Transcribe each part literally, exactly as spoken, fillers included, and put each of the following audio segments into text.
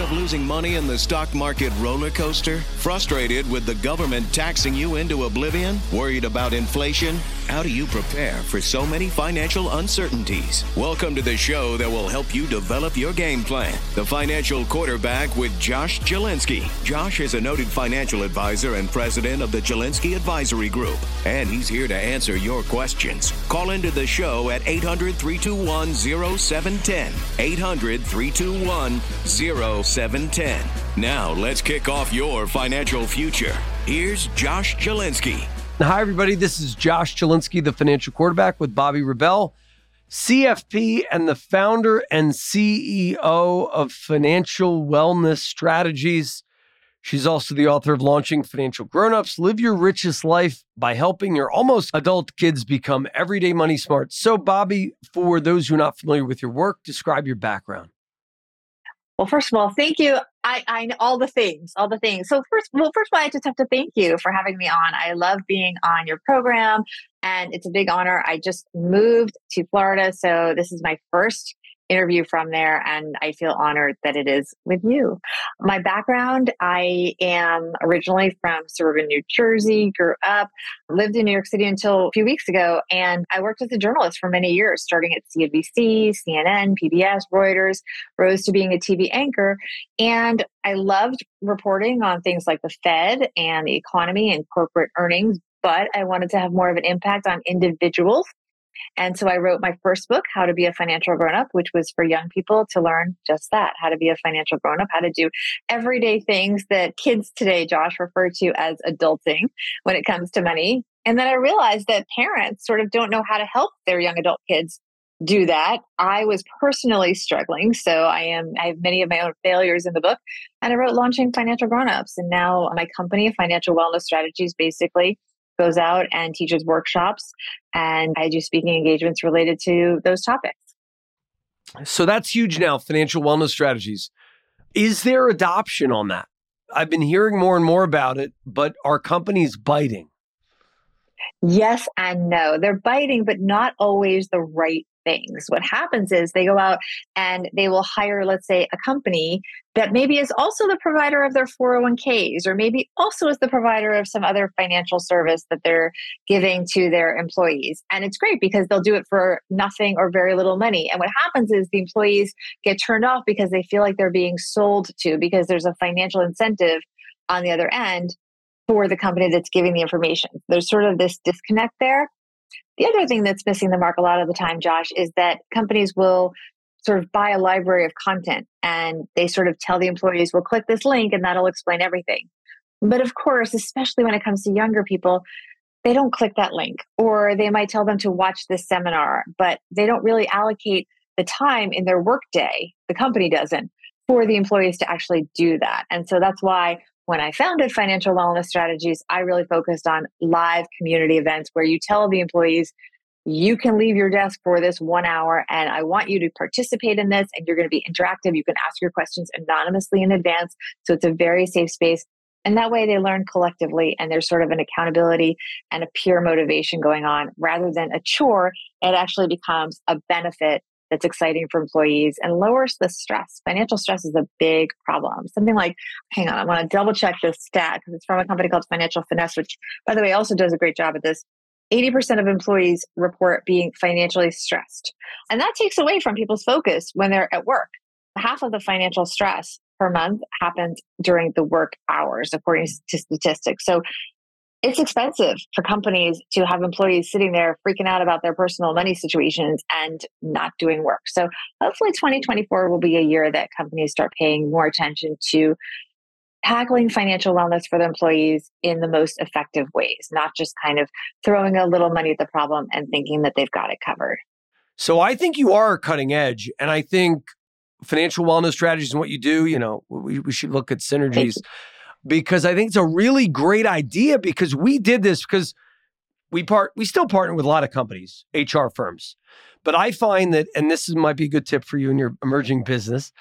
of losing money in the stock market roller coaster? Frustrated with the government taxing you into oblivion? Worried about inflation? How do you prepare for so many financial uncertainties? Welcome to the show that will help you develop your game plan. The Financial Quarterback with Josh Jelinski. Josh is a noted financial advisor and president of the Jelinski Advisory Group, and he's here to answer your questions. Call into the show at eight hundred, three two one, oh seven one oh. eight hundred, three two one, oh seven one oh. Now, let's kick off your financial future. Here's Josh Jelinski. Hi, everybody. This is Josh Jelinski, the Financial Quarterback with Bobby Rebell, C F P and the founder and C E O of Financial Wellness Strategies. She's also the author of Launching Financial Grownups, Live Your Richest Life by Helping Your Almost Adult Kids Become Everyday Money Smart. So, Bobby, for those who are not familiar with your work, describe your background. Well, first of all, thank you. I, I know all the things, all the things. So first, well, first of all, I just have to thank you for having me on. I love being on your program, and it's a big honor. I just moved to Florida, so this is my first interview from there, and I feel honored that it is with you. My background, I am originally from suburban New Jersey, grew up, lived in New York City until a few weeks ago, and I worked as a journalist for many years, starting at C N B C, C N N, P B S, Reuters, rose to being a T V anchor, and I loved reporting on things like the Fed and the economy and corporate earnings, but I wanted to have more of an impact on individuals. And so I wrote my first book, How to Be a Financial Grown-Up, which was for young people to learn just that, how to be a financial grown-up, how to do everyday things that kids today, Josh, refer to as adulting when it comes to money. And then I realized that parents sort of don't know how to help their young adult kids do that. I was personally struggling. So I am, I have many of my own failures in the book. And I wrote Launching Financial Grownups. And now my company, Financial Wellness Strategies, basically goes out and teaches workshops, and I do speaking engagements related to those topics. So that's huge now, Financial Wellness Strategies. Is there adoption on that? I've been hearing more and more about it, but are companies biting? Yes and no. They're biting, but not always the right things. What happens is they go out and they will hire, let's say, a company that maybe is also the provider of their four oh one k's, or maybe also is the provider of some other financial service that they're giving to their employees. And it's great because they'll do it for nothing or very little money. And what happens is the employees get turned off because they feel like they're being sold to, because there's a financial incentive on the other end for the company that's giving the information. There's sort of this disconnect there. The other thing that's missing the mark a lot of the time, Josh, is that companies will sort of buy a library of content and they sort of tell the employees, well, click this link and that'll explain everything. But of course, especially when it comes to younger people, they don't click that link, or they might tell them to watch this seminar, but they don't really allocate the time in their workday, the company doesn't, for the employees to actually do that. And so that's why when I founded Financial Wellness Strategies, I really focused on live community events where you tell the employees, you can leave your desk for this one hour and I want you to participate in this, and you're going to be interactive. You can ask your questions anonymously in advance. So it's a very safe space. And that way they learn collectively, and there's sort of an accountability and a peer motivation going on rather than a chore. It actually becomes a benefit that's exciting for employees and lowers the stress. Financial stress is a big problem. Something like, hang on, I want to double check this stat because it's from a company called Financial Finesse, which, by the way, also does a great job at this. eighty percent of employees report being financially stressed. And that takes away from people's focus when they're at work. Half of the financial stress per month happens during the work hours, according to statistics. So it's expensive for companies to have employees sitting there freaking out about their personal money situations and not doing work. So hopefully twenty twenty-four will be a year that companies start paying more attention to tackling financial wellness for their employees in the most effective ways, not just kind of throwing a little money at the problem and thinking that they've got it covered. So I think you are cutting edge. And I think Financial Wellness Strategies and what you do, you know, we, we should look at synergies. Because I think it's a really great idea, because we did this because we part we still partner with a lot of companies, H R firms. But I find that, and this is, might be a good tip for you in your emerging business,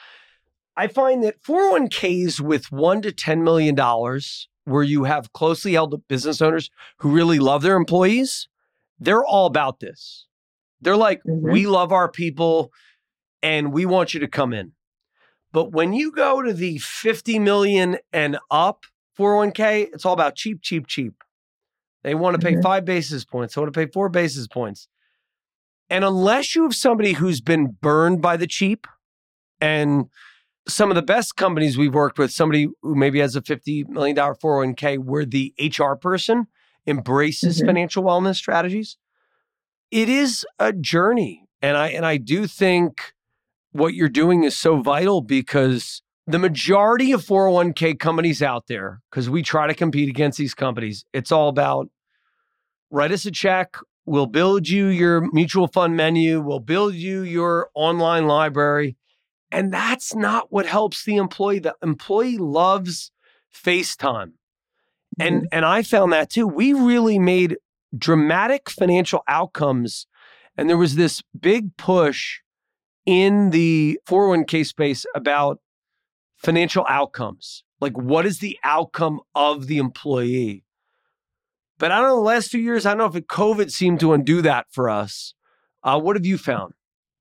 I find that four oh one k's with one to ten million dollars, where you have closely held business owners who really love their employees, they're all about this. They're like, mm-hmm. we love our people and we want you to come in. But when you go to the fifty million and up four oh one k, it's all about cheap, cheap, cheap. They want to pay Mhm. five basis points. They want to pay four basis points. And unless you have somebody who's been burned by the cheap, and some of the best companies we've worked with, somebody who maybe has a fifty million dollars four oh one k where the H R person embraces Mhm. financial wellness strategies, it is a journey. And I and I do think what you're doing is so vital, because the majority of four oh one k companies out there, because we try to compete against these companies, it's all about write us a check, we'll build you your mutual fund menu, we'll build you your online library. And that's not what helps the employee. The employee loves FaceTime. And, Mhm. and I found that too. We really made dramatic financial outcomes. And there was this big push in the four oh one k space about financial outcomes. Like, what is the outcome of the employee? But I don't know, the last few years, I don't know if it, COVID seemed to undo that for us. Uh, what have you found?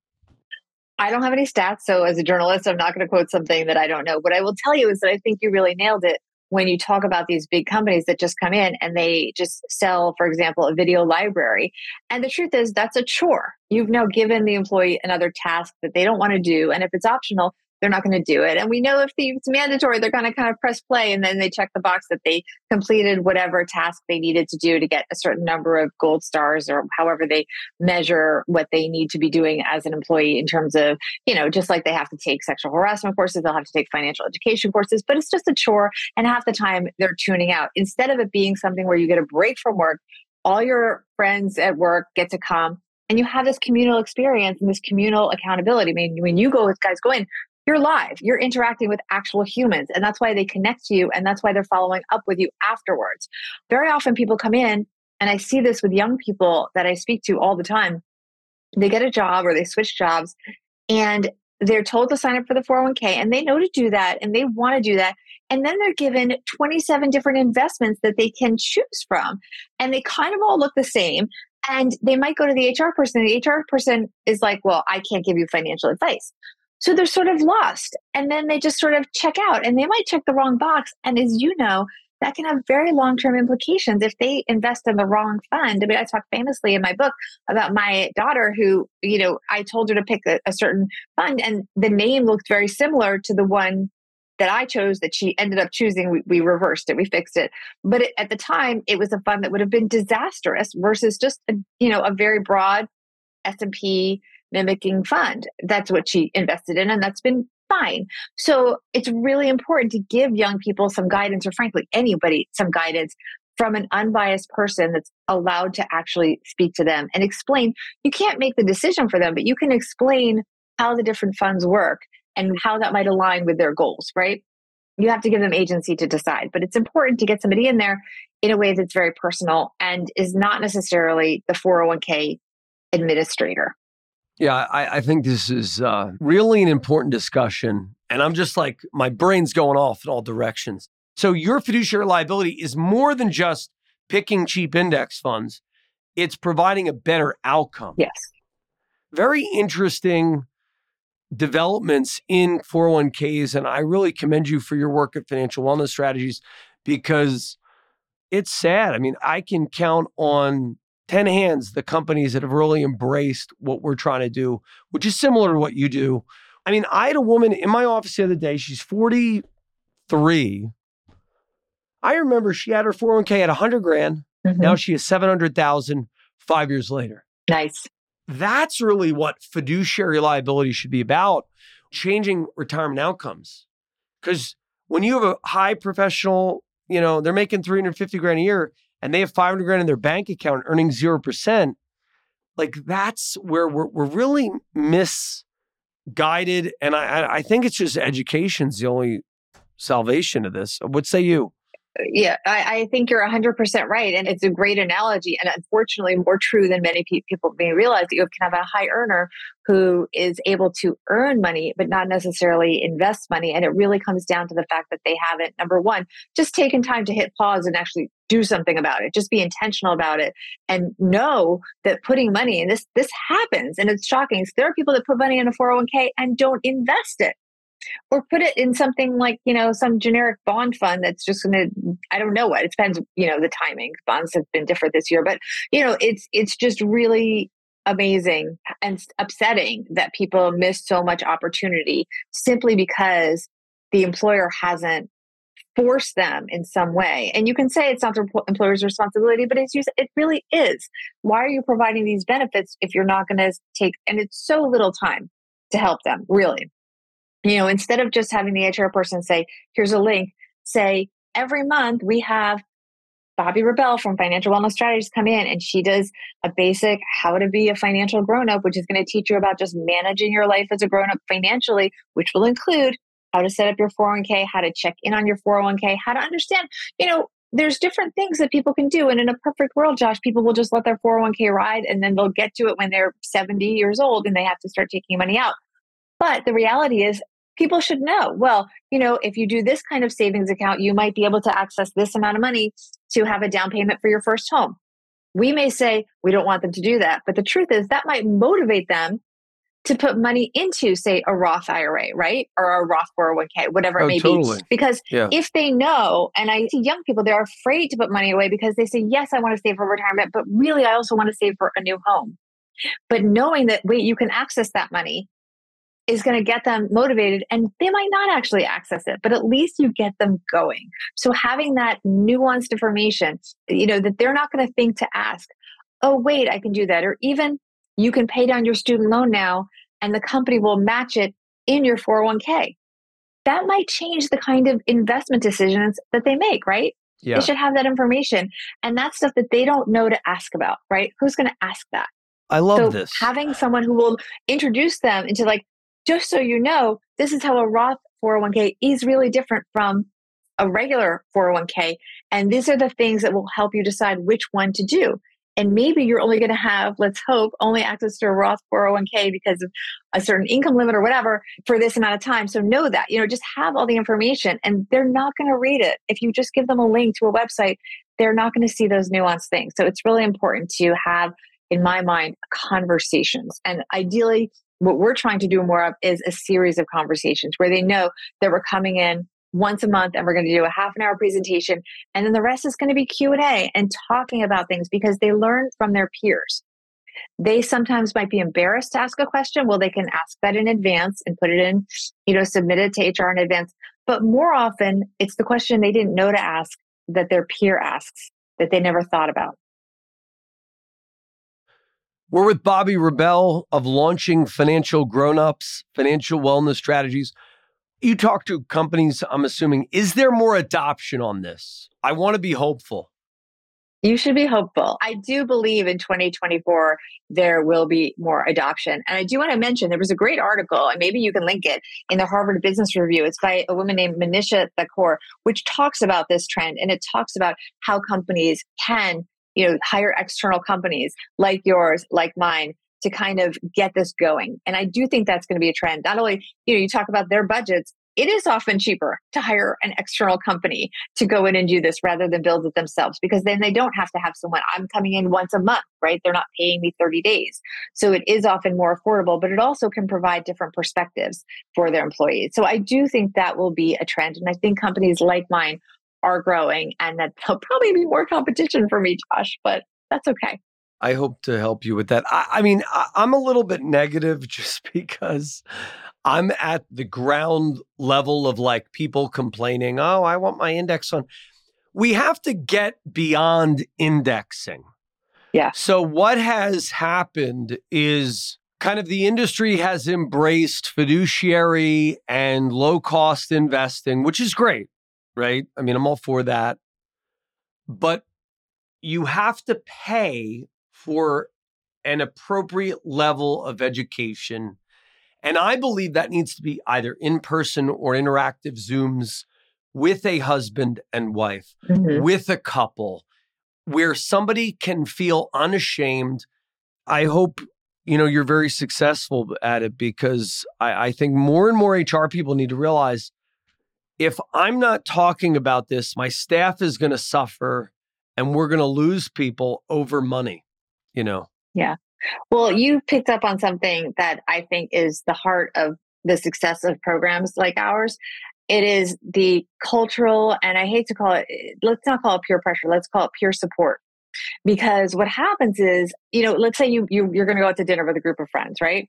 I don't have any stats. So as a journalist, I'm not going to quote something that I don't know. What I will tell you is that I think you really nailed it when you talk about these big companies that just come in and they just sell, for example, a video library. And the truth is that's a chore. You've now given the employee another task that they don't want to do. And if it's optional, they're not going to do it. And we know if it's mandatory, they're going to kind of press play and then they check the box that they completed whatever task they needed to do to get a certain number of gold stars, or however they measure what they need to be doing as an employee in terms of, you know, just like they have to take sexual harassment courses, they'll have to take financial education courses, but it's just a chore. And half the time they're tuning out. Instead of it being something where you get a break from work, all your friends at work get to come and you have this communal experience and this communal accountability. I mean, when you go, guys go in, you're live, you're interacting with actual humans. And that's why they connect to you. And that's why they're following up with you afterwards. Very often people come in, and I see this with young people that I speak to all the time. They get a job or they switch jobs and they're told to sign up for the four oh one k, and they know to do that and they want to do that. And then they're given twenty-seven different investments that they can choose from. And they kind of all look the same. And they might go to the H R person. And the H R person is like, well, I can't give you financial advice. So they're sort of lost. And then they just sort of check out and they might check the wrong box. And as you know, that can have very long-term implications if they invest in the wrong fund. I mean, I talk famously in my book about my daughter who, you know, I told her to pick a, a certain fund and the name looked very similar to the one that I chose that she ended up choosing. We, we reversed it, we fixed it. But it, at the time, it was a fund that would have been disastrous versus just, a, you know, a very broad S and P mimicking fund. That's what she invested in, and that's been fine. So it's really important to give young people some guidance, or frankly, anybody some guidance from an unbiased person that's allowed to actually speak to them and explain. You can't make the decision for them, but you can explain how the different funds work and how that might align with their goals, right? You have to give them agency to decide, but it's important to get somebody in there in a way that's very personal and is not necessarily the four oh one k administrator. Yeah, I, I think this is uh, really an important discussion. And I'm just like, my brain's going off in all directions. So your fiduciary liability is more than just picking cheap index funds. It's providing a better outcome. Yes. Very interesting developments in four oh one k's. And I really commend you for your work at Financial Wellness Strategies, because it's sad. I mean, I can count on ten hands the companies that have really embraced what we're trying to do, which is similar to what you do. I mean, I had a woman in my office the other day. She's forty-three. I remember she had her four oh one k at one hundred grand. Mm-hmm. Now she has seven hundred thousand five years later. Nice. That's really what fiduciary liability should be about, changing retirement outcomes. Because when you have a high professional, you know, they're making three hundred fifty grand a year and they have five hundred grand in their bank account earning zero percent, like that's where we're, we're really misguided. And I, I think it's just education's the only salvation of this. What say you? Yeah, I, I think you're one hundred percent right. And it's a great analogy. And unfortunately, more true than many pe- people may realize, that you can have a high earner who is able to earn money, but not necessarily invest money. And it really comes down to the fact that they haven't, number one, just taken time to hit pause and actually do something about it. Just be intentional about it and know that putting money in this, this happens. And it's shocking. So there are people that put money in a four oh one k and don't invest it. Or put it in something like, you know, some generic bond fund that's just going to, I don't know what, it depends, you know, the timing. Bonds have been different this year, but, you know, it's, it's just really amazing and upsetting that people miss so much opportunity simply because the employer hasn't forced them in some way. And you can say it's not the employer's responsibility, but it's, it really is. Why are you providing these benefits if you're not going to take, and it's so little time to help them, really. You know, instead of just having the H R person say, here's a link, say, every month we have Bobbi Rebell from Financial Wellness Strategies come in, and she does a basic how to be a financial grown-up, which is going to teach you about just managing your life as a grown-up financially, which will include how to set up your four oh one k, how to check in on your four oh one k, how to understand, you know, there's different things that people can do. And in a perfect world, Josh, people will just let their four oh one k ride, and then they'll get to it when they're seventy years old and they have to start taking money out. But the reality is, people should know, well, you know, if you do this kind of savings account, you might be able to access this amount of money to have a down payment for your first home. We may say we don't want them to do that, but the truth is that might motivate them to put money into, say, a Roth I R A, right? Or a Roth four oh one k, whatever it Oh, may totally. be. Because Yeah. if they know, and I see young people, they're afraid to put money away because they say, yes, I want to save for retirement, but really I also want to save for a new home. But knowing that, wait, you can access that money is going to get them motivated, and they might not actually access it, but at least you get them going. So having that nuanced information, you know, that they're not going to think to ask, oh, wait, I can do that. Or even you can pay down your student loan now and the company will match it in your four oh one k. That might change the kind of investment decisions that they make, right? Yeah. They should have that information. And that's stuff that they don't know to ask about, right? Who's going to ask that? I love so this. Having someone who will introduce them into, like, just so you know, this is how a Roth four oh one k is really different from a regular four oh one k. And these are the things that will help you decide which one to do. And maybe you're only going to have, let's hope, only access to a Roth four oh one k because of a certain income limit or whatever for this amount of time. So know that, you know, just have all the information, and they're not going to read it. If you just give them a link to a website, they're not going to see those nuanced things. So it's really important to have, in my mind, conversations. And ideally, what we're trying to do more of is a series of conversations where they know that we're coming in once a month and we're going to do a half an hour presentation. And then the rest is going to be Q and A and talking about things because they learn from their peers. They sometimes might be embarrassed to ask a question. Well, they can ask that in advance and put it in, you know, submit it to H R in advance. But more often, it's the question they didn't know to ask that their peer asks that they never thought about. We're with Bobbi Rebell of Launching Financial Grownups, Financial Wellness Strategies. You talk to companies, I'm assuming. Is there more adoption on this? I want to be hopeful. You should be hopeful. I do believe in twenty twenty-four, there will be more adoption. And I do want to mention, there was a great article, and maybe you can link it, in the Harvard Business Review. It's by a woman named Manisha Thakur, which talks about this trend. And it talks about how companies can, you know, hire external companies like yours, like mine, to kind of get this going. And I do think that's going to be a trend. Not only, you know, you talk about their budgets, it is often cheaper to hire an external company to go in and do this rather than build it themselves, because then they don't have to have someone. I'm coming in once a month, right? They're not paying me thirty days. So it is often more affordable, but it also can provide different perspectives for their employees. So I do think that will be a trend. And I think companies like mine are growing, and that there'll probably be more competition for me, Josh, but that's okay. I hope to help you with that. I, I mean, I, I'm a little bit negative just because I'm at the ground level of like people complaining, oh, I want my index on. We have to get beyond indexing. Yeah. So what has happened is kind of the industry has embraced fiduciary and low cost investing, which is great, right? I mean, I'm all for that. But you have to pay for an appropriate level of education. And I believe that needs to be either in person or interactive Zooms with a husband and wife, mm-hmm. with a couple, where somebody can feel unashamed. I hope, you know, you're very successful at it, because I, I think more and more H R people need to realize, if I'm not talking about this, my staff is going to suffer and we're going to lose people over money, you know? Yeah. Well, you picked up on something that I think is the heart of the success of programs like ours. It is the cultural, and I hate to call it, let's not call it peer pressure, let's call it peer support. Because what happens is, you know, let's say you, you you're going to go out to dinner with a group of friends, right?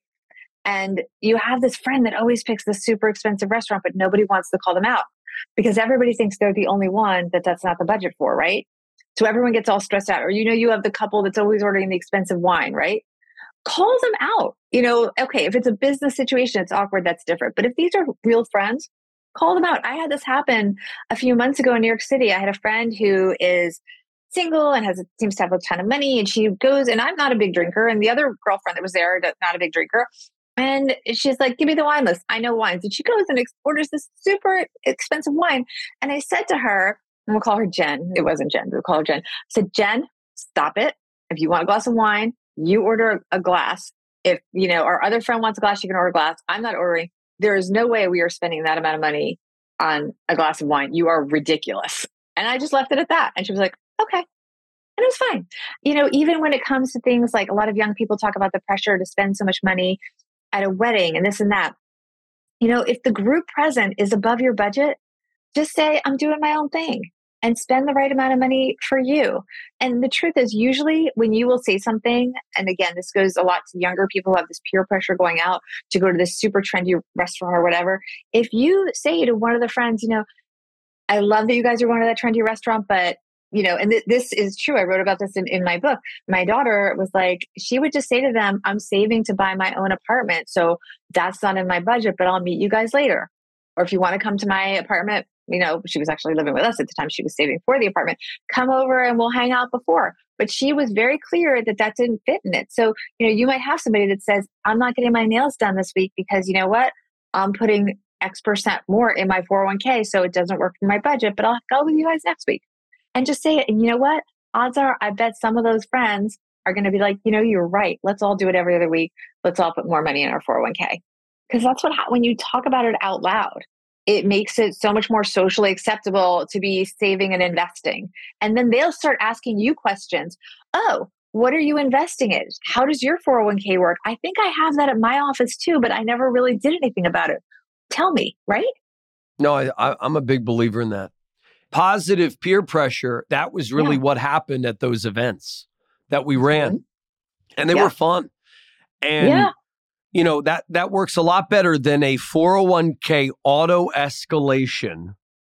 And you have this friend that always picks the super expensive restaurant, but nobody wants to call them out because everybody thinks they're the only one that that's not the budget for, right? So everyone gets all stressed out. Or, you know, you have the couple that's always ordering the expensive wine, right? Call them out. You know, okay, if it's a business situation, it's awkward, that's different. But if these are real friends, call them out. I had this happen a few months ago in New York City. I had a friend who is single and has seems to have a ton of money, and she goes, and I'm not a big drinker, and the other girlfriend that was there, not a big drinker, and she's like, give me the wine list, I know wines. And she goes and ex- orders this super expensive wine, and I said to her, and we'll call her Jen, it wasn't Jen, we'll call her Jen. I said, Jen, stop it. If you want a glass of wine, you order a glass. If, you know, our other friend wants a glass, you can order a glass. I'm not ordering. There is no way we are spending that amount of money on a glass of wine. You are ridiculous. And I just left it at that. And she was like, okay. And it was fine. You know, even when it comes to things like a lot of young people talk about the pressure to spend so much money at a wedding and this and that. You know, if the group present is above your budget, just say, I'm doing my own thing and spend the right amount of money for you. And the truth is, usually when you will say something, and again, this goes a lot to younger people who have this peer pressure going out to go to this super trendy restaurant or whatever. If you say to one of the friends, you know, I love that you guys are going to that trendy restaurant, but you know, and th- this is true. I wrote about this in, in my book. My daughter was like, she would just say to them, I'm saving to buy my own apartment. So that's not in my budget, but I'll meet you guys later. Or if you want to come to my apartment, you know, she was actually living with us at the time. She was saving for the apartment. Come over and we'll hang out before. But she was very clear that that didn't fit in it. So, you know, you might have somebody that says, I'm not getting my nails done this week because you know what? I'm putting X percent more in my four oh one k. So it doesn't work for my budget, but I'll go with you guys next week. And just say it. And you know what? Odds are, I bet some of those friends are going to be like, you know, you're right. Let's all do it every other week. Let's all put more money in our four oh one k. Because that's what, when you talk about it out loud, it makes it so much more socially acceptable to be saving and investing. And then they'll start asking you questions. Oh, what are you investing in? How does your four oh one k work? I think I have that at my office too, but I never really did anything about it. Tell me, right? No, I, I, I'm a big believer in that. Positive peer pressure, that was really yeah. what happened at those events that we ran. Mm-hmm. And they yeah. were fun. And, yeah. you know, that that works a lot better than a four oh one k auto escalation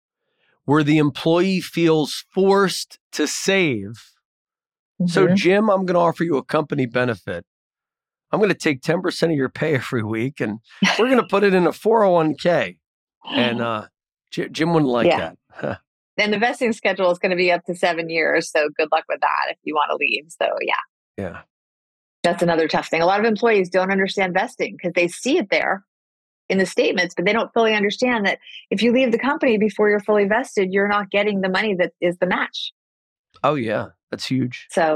where the employee feels forced to save. Mm-hmm. So, Jim, I'm going to offer you a company benefit. I'm going to take ten percent of your pay every week and we're going to put it in a four oh one k. And uh, J- Jim wouldn't like yeah. that. And the vesting schedule is going to be up to seven years. So good luck with that if you want to leave. So yeah. Yeah. That's another tough thing. A lot of employees don't understand vesting because they see it there in the statements, but they don't fully understand that if you leave the company before you're fully vested, you're not getting the money that is the match. Oh yeah. That's huge. So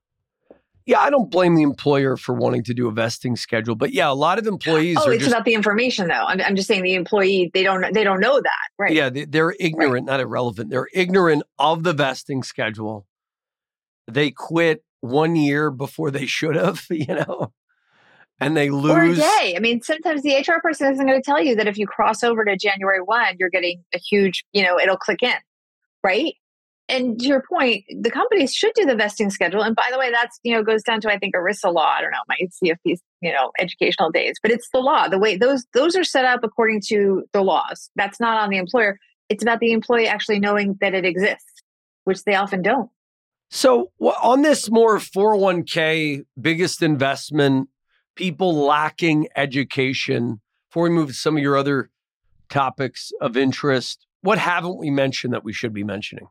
yeah, I don't blame the employer for wanting to do a vesting schedule, but yeah, a lot of employees oh, are it's just, about the information though. I'm, I'm just saying the employee, they don't, they don't know that. Right. Yeah. They, they're ignorant, right. Not irrelevant. They're ignorant of the vesting schedule. They quit one year before they should have, you know, and they lose. Or a day. I mean, sometimes the H R person isn't going to tell you that if you cross over to January first, you're getting a huge, you know, it'll click in. Right. And to your point, the companies should do the vesting schedule. And by the way, that's, you know, goes down to, I think, ERISA law. I don't know, my C F P's, you know, educational days, but it's the law. The way those, those are set up according to the laws. That's not on the employer. It's about the employee actually knowing that it exists, which they often don't. So on this more four oh one k, biggest investment, people lacking education, before we move to some of your other topics of interest, what haven't we mentioned that we should be mentioning?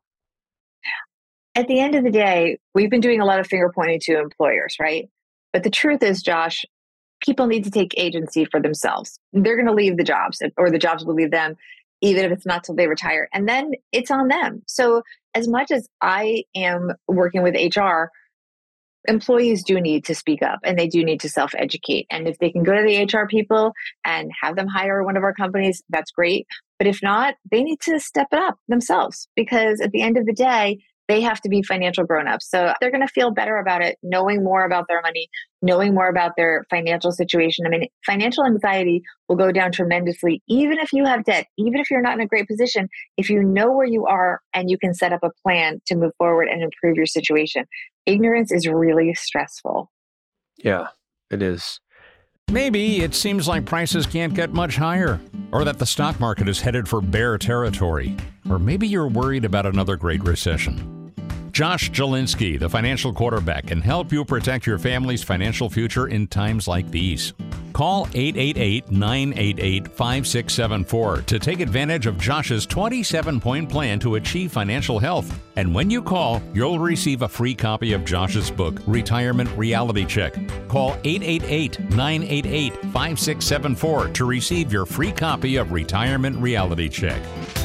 At the end of the day, we've been doing a lot of finger pointing to employers, right? But the truth is, Josh, people need to take agency for themselves. They're going to leave the jobs, or the jobs will leave them, even if it's not till they retire. And then it's on them. So as much as I am working with H R, employees do need to speak up and they do need to self-educate. And if they can go to the H R people and have them hire one of our companies, that's great. But if not, they need to step it up themselves, because at the end of the day, they have to be financial grown-ups. So they're going to feel better about it, knowing more about their money, knowing more about their financial situation. I mean, financial anxiety will go down tremendously, even if you have debt, even if you're not in a great position, if you know where you are and you can set up a plan to move forward and improve your situation. Ignorance is really stressful. Yeah, it is. Maybe it seems like prices can't get much higher, or that the stock market is headed for bear territory, or maybe you're worried about another great recession. Josh Jelinski, the financial quarterback, can help you protect your family's financial future in times like these. Call eight eight eight, nine eight eight, five six seven four to take advantage of Josh's twenty-seven point plan to achieve financial health. And when you call, you'll receive a free copy of Josh's book, Retirement Reality Check. Call eight eight eight, nine eight eight, five six seven four to receive your free copy of Retirement Reality Check.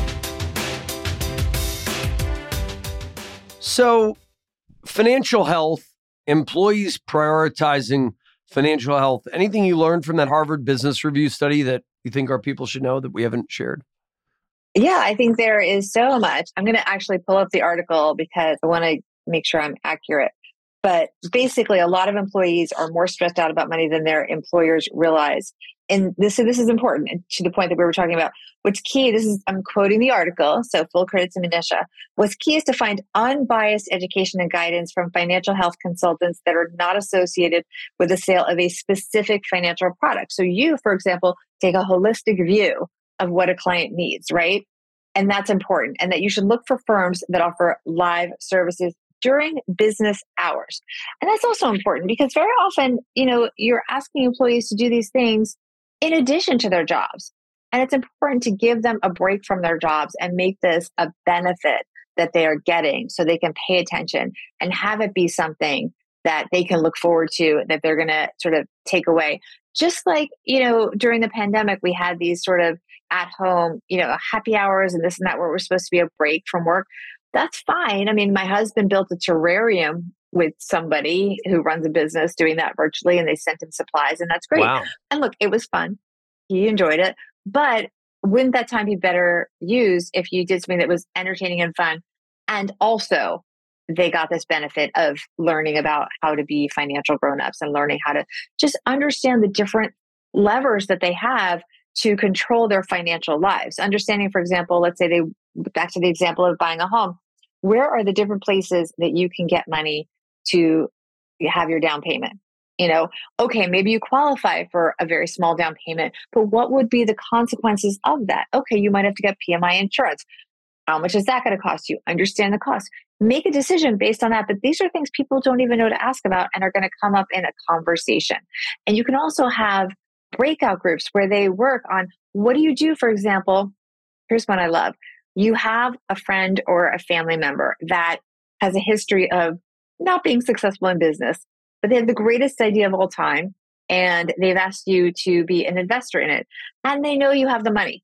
So, financial health, employees prioritizing financial health. Anything you learned from that Harvard Business Review study that you think our people should know that we haven't shared? Yeah, I think there is so much. I'm going to actually pull up the article because I want to make sure I'm accurate. But basically, a lot of employees are more stressed out about money than their employers realize. And this, this is important to the point that we were talking about. What's key, this is, I'm quoting the article, so full credit to Manisha. What's key is to find unbiased education and guidance from financial health consultants that are not associated with the sale of a specific financial product. So you, for example, take a holistic view of what a client needs, right? And that's important. And that you should look for firms that offer live services during business hours. And that's also important because very often, you know, you're asking employees to do these things in addition to their jobs. And it's important to give them a break from their jobs and make this a benefit that they are getting so they can pay attention and have it be something that they can look forward to, that they're going to sort of take away. Just like, you know, during the pandemic, we had these sort of at home, you know, happy hours and this and that, where we're supposed to be a break from work. That's fine. I mean, my husband built a terrarium with somebody who runs a business doing that virtually, and they sent him supplies, and that's great. Wow. And look, it was fun. He enjoyed it. But wouldn't that time be better used if you did something that was entertaining and fun? And also, they got this benefit of learning about how to be financial grown-ups and learning how to just understand the different levers that they have to control their financial lives. Understanding, for example, let's say they, back to the example of buying a home, where are the different places that you can get money to have your down payment? You know, okay, maybe you qualify for a very small down payment, but what would be the consequences of that? Okay, you might have to get P M I insurance. How much is that going to cost you? Understand the cost. Make a decision based on that. But these are things people don't even know to ask about and are going to come up in a conversation. And you can also have breakout groups where they work on, what do you do, for example? Here's one I love. You have a friend or a family member that has a history of not being successful in business, but they have the greatest idea of all time, and they've asked you to be an investor in it. And they know you have the money,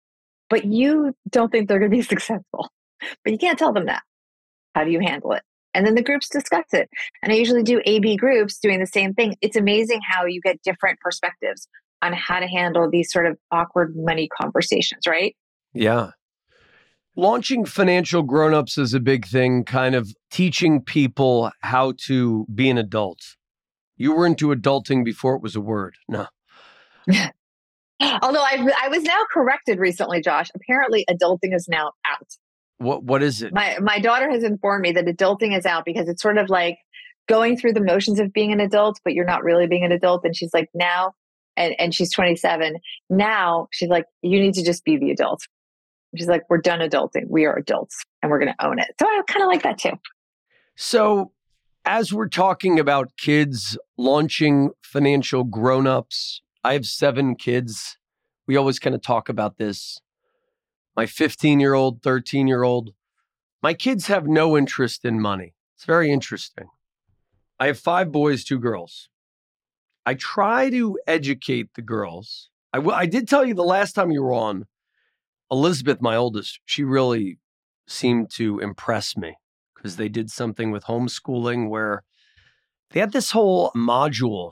but you don't think they're going to be successful. But you can't tell them that. How do you handle it? And then the groups discuss it. And I usually do A B groups doing the same thing. It's amazing how you get different perspectives on how to handle these sort of awkward money conversations, right? Yeah. Launching financial grown-ups is a big thing, kind of teaching people how to be an adult. You were into adulting before it was a word. No. Although I I was now corrected recently, Josh. Apparently, adulting is now out. What What is it? My my daughter has informed me that adulting is out because it's sort of like going through the motions of being an adult, but you're not really being an adult. And she's like, now, and, and she's twenty-seven. Now, she's like, you need to just be the adult. She's like, we're done adulting. We are adults and we're going to own it. So I kind of like that too. So as we're talking about kids launching financial grown-ups, I have seven kids. We always kind of talk about this. My fifteen-year-old, thirteen-year-old, my kids have no interest in money. It's very interesting. I have five boys, two girls. I try to educate the girls. I, w- I did tell you the last time you were on, Elizabeth, my oldest, she really seemed to impress me because they did something with homeschooling where they had this whole module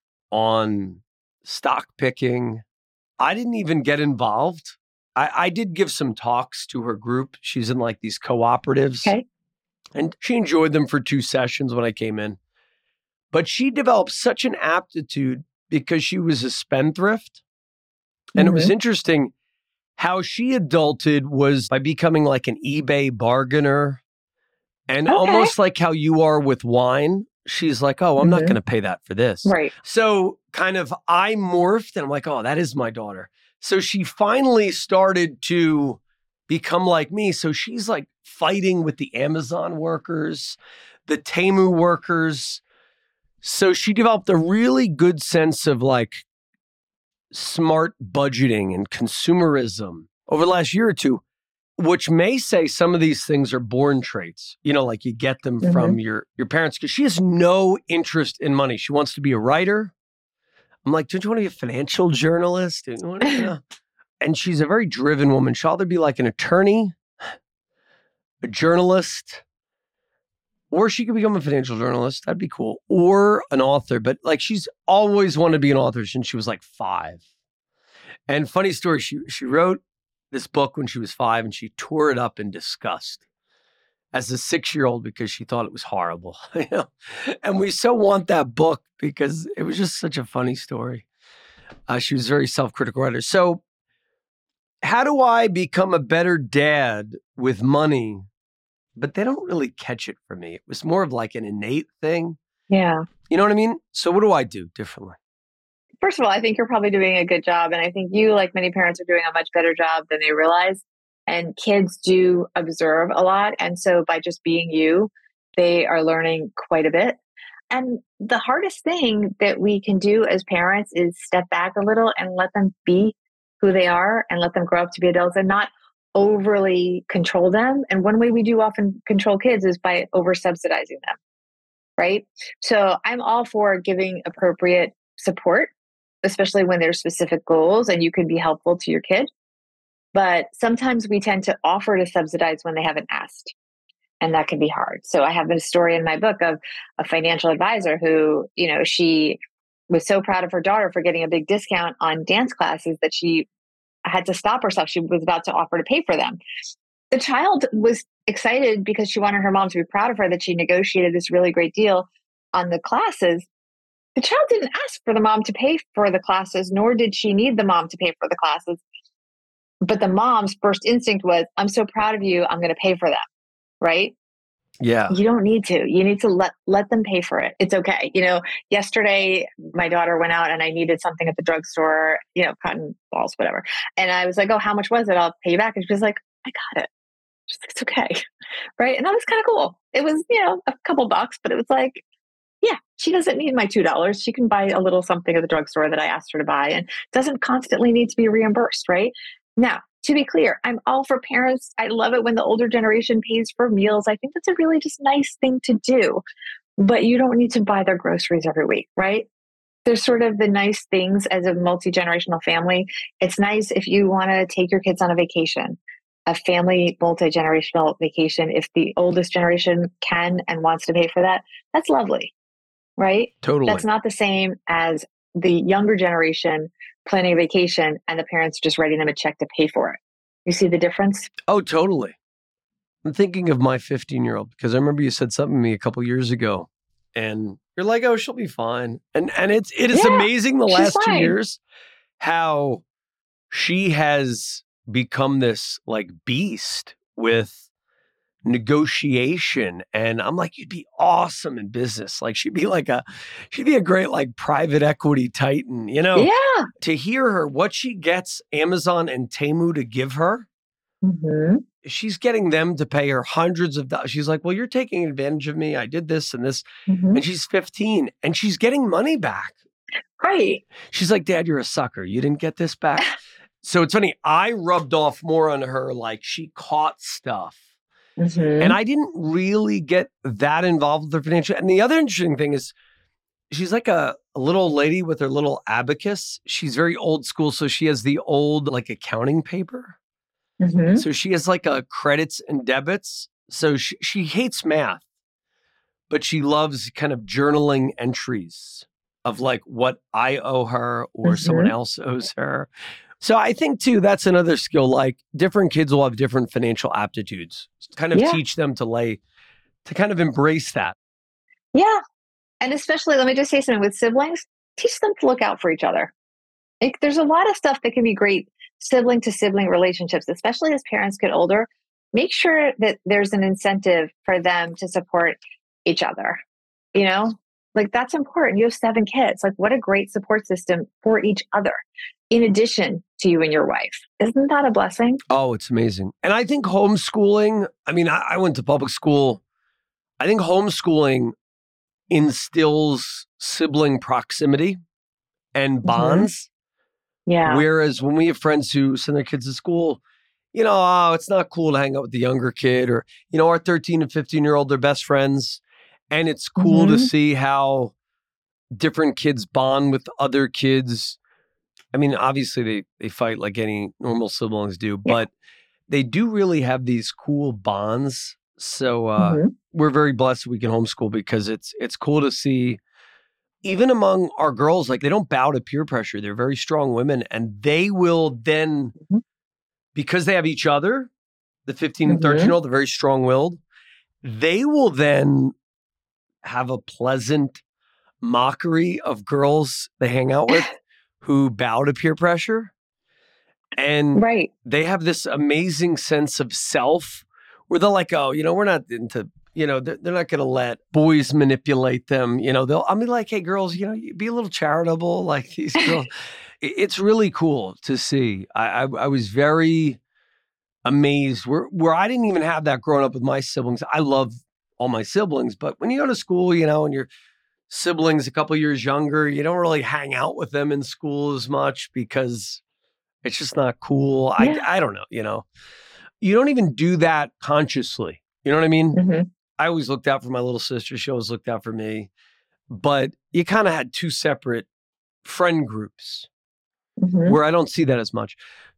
on stock picking. I didn't even get involved. I, I did give some talks to her group. She's in like these cooperatives. Okay. And she enjoyed them for two sessions when I came in. But she developed such an aptitude because she was a spendthrift. And mm-hmm. it was interesting how she adulted was by becoming like an eBay bargainer. And okay. almost like how you are with wine. She's like, oh, I'm mm-hmm. not going to pay that for this. Right. So kind of I morphed and I'm like, oh, that is my daughter. So she finally started to become like me. So she's like fighting with the Amazon workers, the Temu workers. So she developed a really good sense of like smart budgeting and consumerism over the last year or two, which may say some of these things are born traits, you know, like you get them mm-hmm. from your, your parents, because she has no interest in money. She wants to be a writer. I'm like, don't you want to be a financial journalist? You know? And she's a very driven woman. She'll either be like an attorney, a journalist, or she could become a financial journalist. That'd be cool. Or an author. But like she's always wanted to be an author since she was like five. And funny story, she she wrote this book when she was five and she tore it up in disgust as a six-year-old because she thought it was horrible. You know? And we so want that book because it was just such a funny story. Uh, she was a very self-critical writer. So how do I become a better dad with money? But they don't really catch it for me. It was more of like an innate thing. Yeah. You know what I mean? So what do I do differently? First of all, I think you're probably doing a good job. And I think you, like many parents, are doing a much better job than they realize. And kids do observe a lot. And so by just being you, they are learning quite a bit. And the hardest thing that we can do as parents is step back a little and let them be who they are and let them grow up to be adults and not overly control them. And one way we do often control kids is by over subsidizing them, right? So I'm all for giving appropriate support, especially when there's specific goals and you can be helpful to your kid. But sometimes we tend to offer to subsidize when they haven't asked. And that can be hard. So I have a story in my book of a financial advisor who, you know, she was so proud of her daughter for getting a big discount on dance classes that she had to stop herself. She was about to offer to pay for them. The child was excited because she wanted her mom to be proud of her that she negotiated this really great deal on the classes. The child didn't ask for the mom to pay for the classes, nor did she need the mom to pay for the classes. But the mom's first instinct was, I'm so proud of you, I'm going to pay for them, right? Yeah. You don't need to. You need to let let them pay for it. It's okay. You know, yesterday my daughter went out and I needed something at the drugstore, you know, cotton balls, whatever. And I was like, oh, how much was it? I'll pay you back. And she was like, I got it. She's like, it's okay. Right. And that was kind of cool. It was, you know, a couple bucks, but it was like, yeah, she doesn't need my two dollars. She can buy a little something at the drugstore that I asked her to buy and doesn't constantly need to be reimbursed. Right. Now, to be clear, I'm all for parents. I love it when the older generation pays for meals. I think that's a really just nice thing to do. But you don't need to buy their groceries every week, right? There's sort of the nice things as a multi-generational family. It's nice if you want to take your kids on a vacation, a family multi-generational vacation. If the oldest generation can and wants to pay for that, that's lovely, right? Totally. That's not the same as the younger generation planning a vacation and the parents just writing them a check to pay for it. You see the difference? Oh, totally. I'm thinking of my fifteen-year-old because I remember you said something to me a couple years ago and you're like, oh, she'll be fine. And and it's it is yeah, amazing the last fine. two years how she has become this like beast with negotiation. And I'm like, you'd be awesome in business. Like she'd be like a, she'd be a great like private equity titan, you know? Yeah. To hear her, what she gets Amazon and Temu to give her, mm-hmm. she's getting them to pay her hundreds of dollars. She's like, well, you're taking advantage of me. I did this and this. Mm-hmm. And she's fifteen and she's getting money back. Right. She's like, Dad, you're a sucker. You didn't get this back. So it's funny. I rubbed off more on her. Like she caught stuff. Mm-hmm. And I didn't really get that involved with her financial. And the other interesting thing is she's like a, a little lady with her little abacus. She's very old school. So she has the old like accounting paper. Mm-hmm. So she has like a credits and debits. So she, she hates math, but she loves kind of journaling entries of like what I owe her or mm-hmm. someone else owes her. So I think, too, that's another skill. Like different kids will have different financial aptitudes. Kind of yeah. teach them to lay to kind of embrace that. Yeah. And especially, let me just say something with siblings, teach them to look out for each other. Like, there's a lot of stuff that can be great sibling to sibling relationships, especially as parents get older. Make sure that there's an incentive for them to support each other. You know, like that's important. You have seven kids. Like, what a great support system for each other, in addition to you and your wife. Isn't that a blessing? Oh, it's amazing. And I think homeschooling, I mean, I, I went to public school. I think homeschooling instills sibling proximity and bonds. Mm-hmm. Yeah. Whereas when we have friends who send their kids to school, you know, oh, it's not cool to hang out with the younger kid, or, you know, our thirteen and fifteen year old, they're best friends. And it's cool mm-hmm. to see how different kids bond with other kids. I mean, obviously they, they fight like any normal siblings do, yeah. but they do really have these cool bonds. So uh, mm-hmm. we're very blessed that we can homeschool, because it's it's cool to see, even among our girls, like they don't bow to peer pressure. They're very strong women, and they will then, mm-hmm. because they have each other, the fifteen and thirteen year old, they're very strong willed. They will then have a pleasant mockery of girls they hang out with who bow to peer pressure. And right. they have this amazing sense of self where they're like, oh, you know, we're not into, you know, they're, they're not going to let boys manipulate them. You know, they'll, I'll be like, hey, girls, you know, be a little charitable like these girls. It's really cool to see. I, I, I was very amazed where, where I didn't even have that growing up with my siblings. I love all my siblings, but when you go to school, you know, and your siblings a couple years younger, you don't really hang out with them in school as much because it's just not cool. Yeah. I, I don't know, you know, you don't even do that consciously. You know what I mean? Mm-hmm. I always looked out for my little sister. She always looked out for me, but you kind of had two separate friend groups mm-hmm. where I don't see that as much.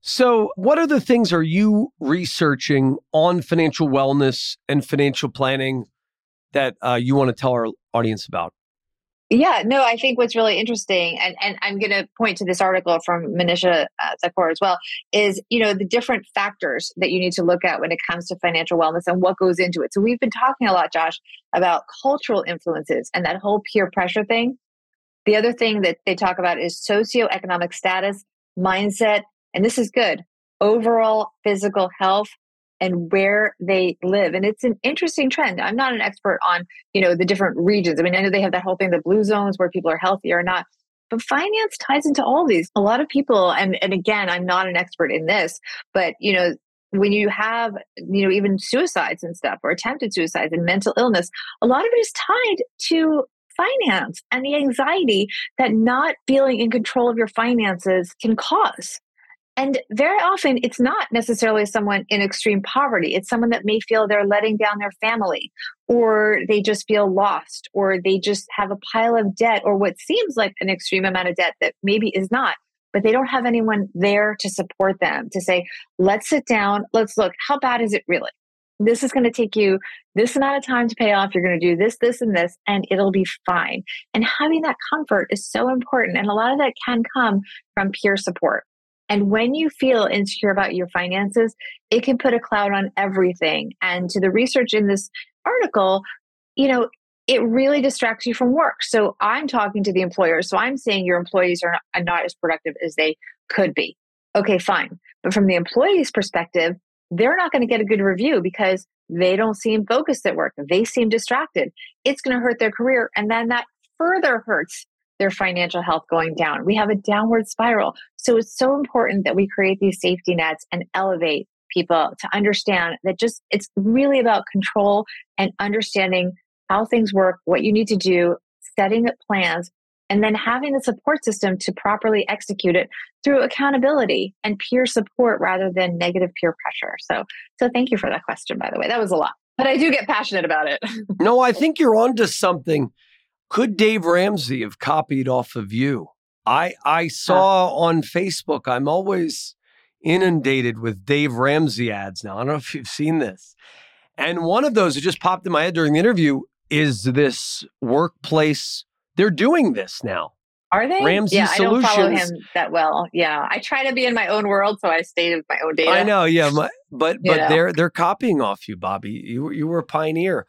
So what other things are you researching on financial wellness and financial planning that uh, you want to tell our audience about? Yeah, no, I think what's really interesting, and, and I'm going to point to this article from Manisha uh, Thakor as well, is, you know, the different factors that you need to look at when it comes to financial wellness and what goes into it. So we've been talking a lot, Josh, about cultural influences and that whole peer pressure thing. The other thing that they talk about is socioeconomic status, mindset, and this is good, overall physical health, and where they live. And it's an interesting trend. I'm not an expert on, you know, the different regions. I mean, I know they have that whole thing, the blue zones where people are healthier or not, but finance ties into all these. A lot of people, and, and again, I'm not an expert in this, but, you know, when you have, you know, even suicides and stuff, or attempted suicides and mental illness, a lot of it is tied to finance and the anxiety that not feeling in control of your finances can cause. And very often, it's not necessarily someone in extreme poverty. It's someone that may feel they're letting down their family, or they just feel lost, or they just have a pile of debt, or what seems like an extreme amount of debt that maybe is not, but they don't have anyone there to support them, to say, let's sit down, let's look, how bad is it really? This is going to take you this amount of time to pay off. You're going to do this, this, and this, and it'll be fine. And having that comfort is so important. And a lot of that can come from peer support. And when you feel insecure about your finances, it can put a cloud on everything. And to the research in this article, you know, it really distracts you from work. So I'm talking to the employer. So I'm saying your employees are not, are not as productive as they could be. Okay, fine. But from the employee's perspective, they're not going to get a good review because they don't seem focused at work. They seem distracted. It's going to hurt their career. And then that further hurts their financial health going down. We have a downward spiral. So it's so important that we create these safety nets and elevate people to understand that just it's really about control and understanding how things work, what you need to do, setting up plans, and then having the support system to properly execute it through accountability and peer support rather than negative peer pressure. So, so thank you for that question, by the way. That was a lot, but I do get passionate about it. No, I think you're onto something. Could Dave Ramsey have copied off of you? I I saw on Facebook, I'm always inundated with Dave Ramsey ads now. I don't know if you've seen this. And one of those that just popped in my head during the interview is this workplace. They're doing this now. Are they? Ramsey yeah, Solutions. I don't follow him that well. Yeah, I try to be in my own world, so I stay with my own data. I know, yeah, my, but You but know. they're they're copying off you, Bobby. You you were a pioneer.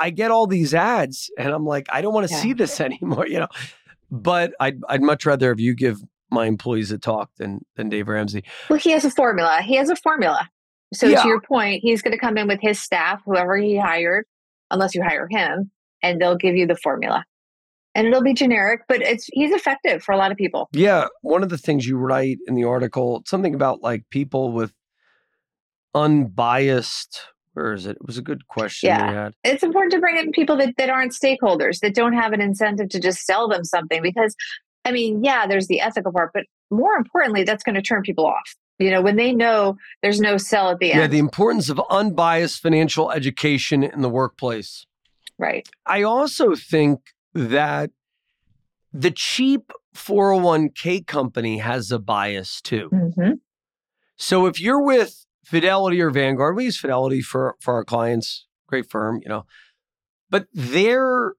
I get all these ads and I'm like, I don't want to Yeah. see this anymore, you know. But I'd I'd much rather have you give my employees a talk than than Dave Ramsey. Well, he has a formula. He has a formula. So Yeah. to your point, he's going to come in with his staff, whoever he hired, unless you hire him, and they'll give you the formula. And it'll be generic, but it's he's effective for a lot of people. Yeah, one of the things you write in the article, something about like people with unbiased, where is it? It was a good question Yeah. you had. It's important to bring in people that, that aren't stakeholders, that don't have an incentive to just sell them something. Because, I mean, yeah, there's the ethical part, but more importantly, that's going to turn people off. You know, when they know there's no sell at the end. Yeah, the importance of unbiased financial education in the workplace. Right. I also think that the cheap four oh one k company has a bias too. Mm-hmm. So if you're with Fidelity or Vanguard, we use Fidelity for, for our clients, great firm, you know, but their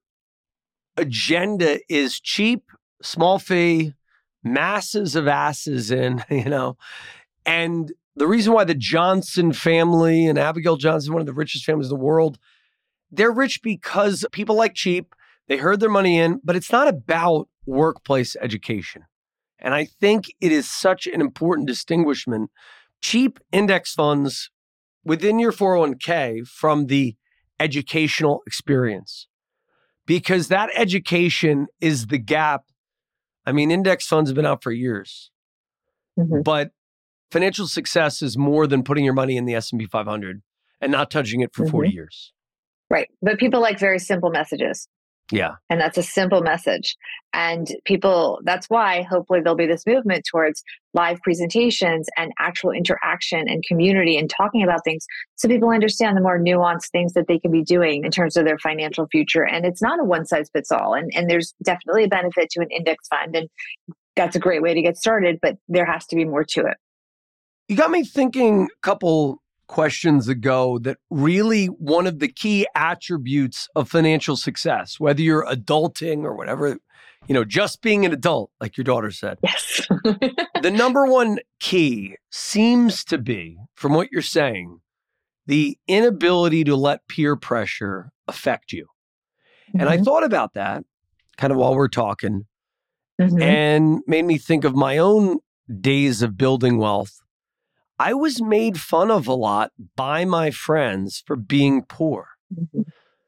agenda is cheap, small fee, masses of asses in, you know, and the reason why the Johnson family and Abigail Johnson, one of the richest families in the world, they're rich because people like cheap. They heard their money in, but it's not about workplace education. And I think it is such an important distinguishment. Cheap index funds within your four oh one k from the educational experience, because that education is the gap. I mean, index funds have been out for years, Mm-hmm. but financial success is more than putting your money in the S and P five hundred and not touching it for Mm-hmm. forty years. Right. But people like very simple messages. Yeah. And that's a simple message. And people, that's why hopefully there'll be this movement towards live presentations and actual interaction and community and talking about things so people understand the more nuanced things that they can be doing in terms of their financial future. And it's not a one size fits all. And, and there's definitely a benefit to an index fund. And that's a great way to get started, but there has to be more to it. You got me thinking a couple questions ago that really one of the key attributes of financial success, whether you're adulting or whatever, you know, just being an adult, like your daughter said, Yes. the number one key seems to be, from what you're saying, the inability to let peer pressure affect you. And I thought about that kind of while we're talking, Mhm. and made me think of my own days of building wealth. I was made fun of a lot by my friends for being poor. Mhm.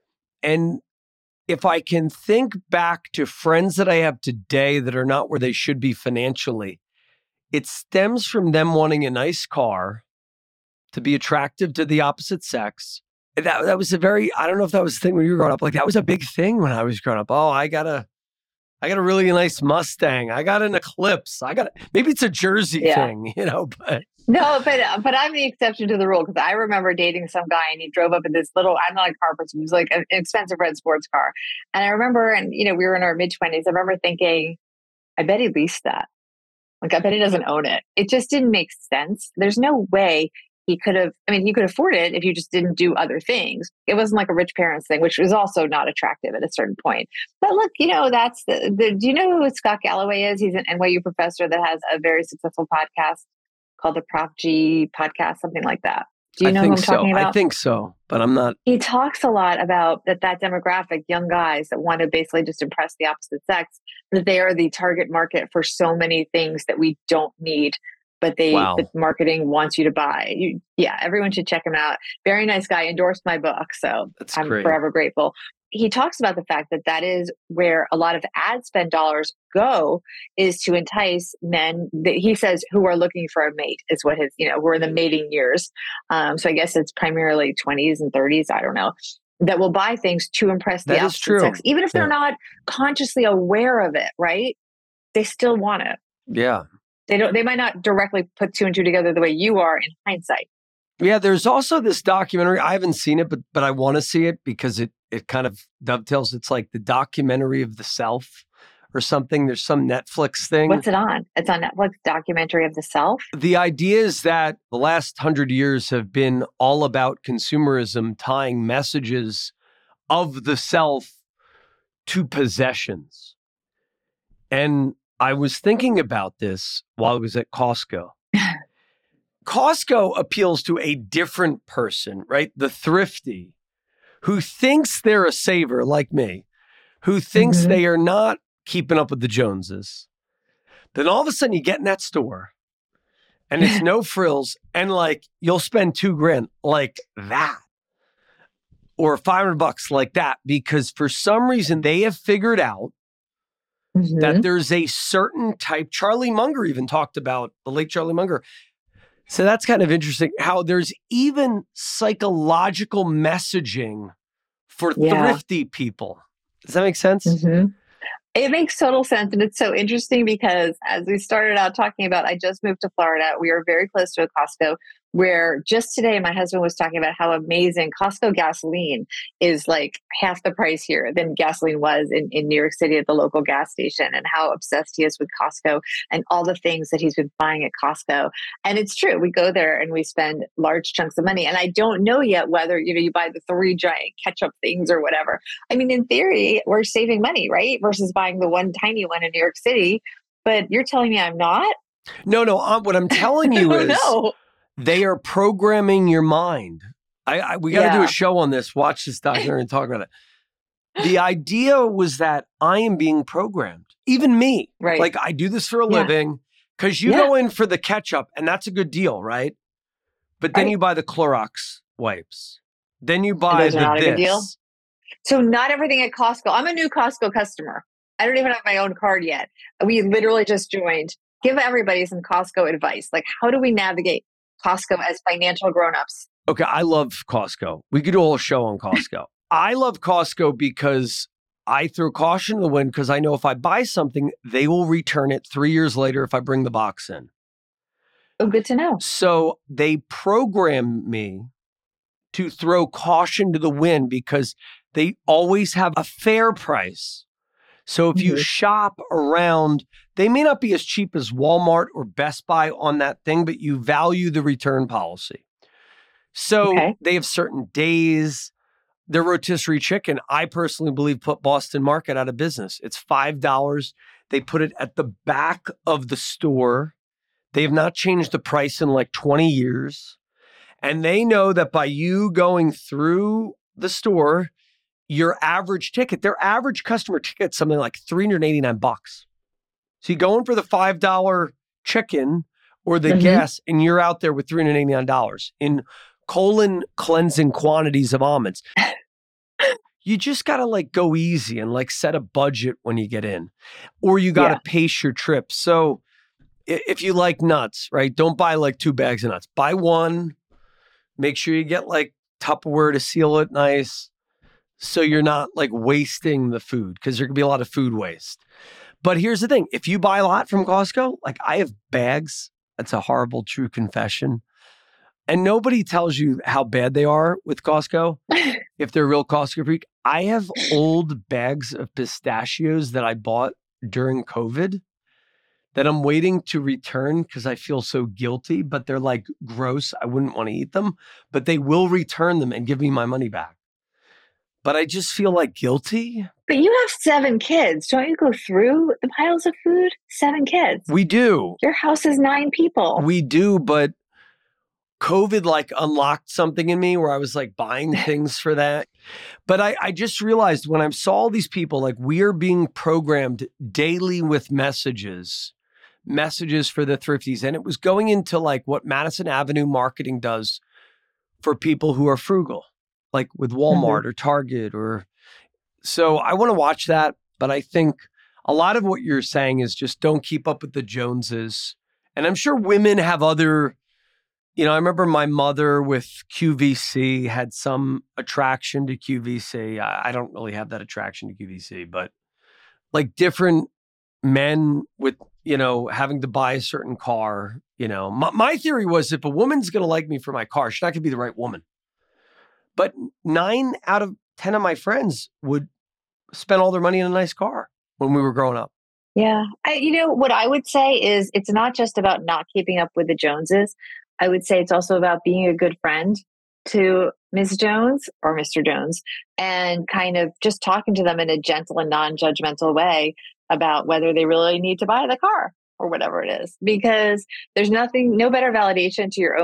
And if I can think back to friends that I have today that are not where they should be financially, it stems from them wanting a nice car to be attractive to the opposite sex. That, that was a very, I don't know if that was the thing when you were growing up. Like that was a big thing when I was growing up. Oh, I got a, I got a really nice Mustang. I got an Eclipse. I got, a, maybe it's a Jersey Yeah. thing, you know, but. No, but but I'm the exception to the rule because I remember dating some guy and he drove up in this little, I'm not a car person, it was like an expensive red sports car. And I remember, and you know, we were in our mid twenties. I remember thinking, I bet he leased that. Like, I bet he doesn't own it. It just didn't make sense. There's no way he could have, I mean, you could afford it if you just didn't do other things. It wasn't like a rich parents thing, which was also not attractive at a certain point. But look, you know, that's the, the do you know who Scott Galloway is? He's an N Y U professor that has a very successful podcast called the Prop G podcast, something like that. Do you I know who think I'm so. talking about? I think so, but I'm not. He talks a lot about that that demographic, young guys that want to basically just impress the opposite sex, that they are the target market for so many things that we don't need, but they Wow. the marketing wants you to buy. You, yeah, everyone should check him out. Very nice guy, endorsed my book, so That's I'm great. forever grateful. He talks about the fact that that is where a lot of ad spend dollars go, is to entice men that he says who are looking for a mate, is what his, you know, who are in the mating years. Um, so I guess it's primarily twenties and thirties, I don't know, that will buy things to impress the That is opposite true. sex, even if they're Yeah. not consciously aware of it, right? They still want it. Yeah. They don't, they might not directly put two and two together the way you are in hindsight. Yeah, there's also this documentary. I haven't seen it, but but I want to see it because it it kind of dovetails. It's like the documentary of the self or something. There's some Netflix thing. What's it on? It's on Netflix, documentary of the self. The idea is that the last hundred years have been all about consumerism, tying messages of the self to possessions. And I was thinking about this while I was at Costco. Costco appeals to a different person, right? The thrifty, who thinks they're a saver like me, who thinks Mhm. they are not keeping up with the Joneses, then all of a sudden you get in that store and it's no frills and like you'll spend two grand like that or five hundred bucks like that because for some reason they have figured out Mhm. that there's a certain type. Charlie Munger even talked about, the late Charlie Munger. So that's kind of interesting how there's even psychological messaging for Yeah. thrifty people. Does that make sense? Mhm. It makes total sense. And it's so interesting because as we started out talking about, I just moved to Florida. We are very close to a Costco where just today my husband was talking about how amazing Costco gasoline is like half the price here than gasoline was in, in New York City at the local gas station and how obsessed he is with Costco and all the things that he's been buying at Costco. And it's true. We go there and we spend large chunks of money. And I don't know yet whether, you know, you buy the three giant ketchup things or whatever. I mean, in theory, we're saving money, right? Versus buying the one tiny one in New York City. But you're telling me I'm not? No, no. Uh, what I'm telling you Oh, is no. they are programming your mind. I, I we got to do Yeah. a show on this. Watch this documentary and talk about it. The idea was that I am being programmed, even me. Right. Like I do this for a Yeah. living because you Yeah. go in for the ketchup and that's a good deal, right? But then Right. you buy the Clorox wipes. Then you buy those are the not a good deal? this. So not everything at Costco. I'm a new Costco customer. I don't even have my own card yet. We literally just joined. Give everybody some Costco advice. Like, how do we navigate Costco as financial grown-ups? Okay, I love Costco. We could do a whole show on Costco. I love Costco because I throw caution to the wind because I know if I buy something, they will return it three years later if I bring the box in. Oh, good to know. So they program me to throw caution to the wind because they always have a fair price. So if you Mhm. shop around, they may not be as cheap as Walmart or Best Buy on that thing, but you value the return policy. So Okay. they have certain days. Their rotisserie chicken, I personally believe, put Boston Market out of business. It's five dollars. They put it at the back of the store. They have not changed the price in like twenty years. And they know that by you going through the store, your average ticket, their average customer ticket, something like three hundred eighty-nine bucks. So you go in for the five dollar chicken or the Mhm. gas, and you're out there with three hundred eighty-nine dollars in colon cleansing quantities of almonds. You just got to like go easy and like set a budget when you get in, or you got to Yeah. pace your trip. So i- if you like nuts, right, don't buy like two bags of nuts. Buy one. Make sure you get like Tupperware to seal it nice. So you're not like wasting the food because there could be a lot of food waste. But here's the thing. If you buy a lot from Costco, like I have bags, that's a horrible true confession. And nobody tells you how bad they are with Costco if they're a real Costco freak. I have old bags of pistachios that I bought during COVID that I'm waiting to return because I feel so guilty, but they're like gross. I wouldn't want to eat them, but they will return them and give me my money back. But I just feel like guilty. But you have seven kids. Don't you go through the piles of food? Seven kids. We do. Your house is nine people. We do, but COVID like unlocked something in me where I was like buying things for that. But I, I just realized when I saw all these people, like we are being programmed daily with messages, messages for the thrifties. And it was going into like what Madison Avenue marketing does for people who are frugal, like with Walmart or Target or, so I want to watch that. But I think a lot of what you're saying is just don't keep up with the Joneses. And I'm sure women have other, you know, I remember my mother with Q V C had some attraction to Q V C. I, I don't really have that attraction to Q V C, but like different men with, you know, having to buy a certain car, you know, my, my theory was if a woman's going to like me for my car, she's not going to be the right woman. But nine out of ten of my friends would spend all their money in a nice car when we were growing up. Yeah. I, you know, what I would say is it's not just about not keeping up with the Joneses. I would say it's also about being a good friend to Miz Jones or Mister Jones and kind of just talking to them in a gentle and non-judgmental way about whether they really need to buy the car or whatever it is. Because there's nothing, no better validation to your own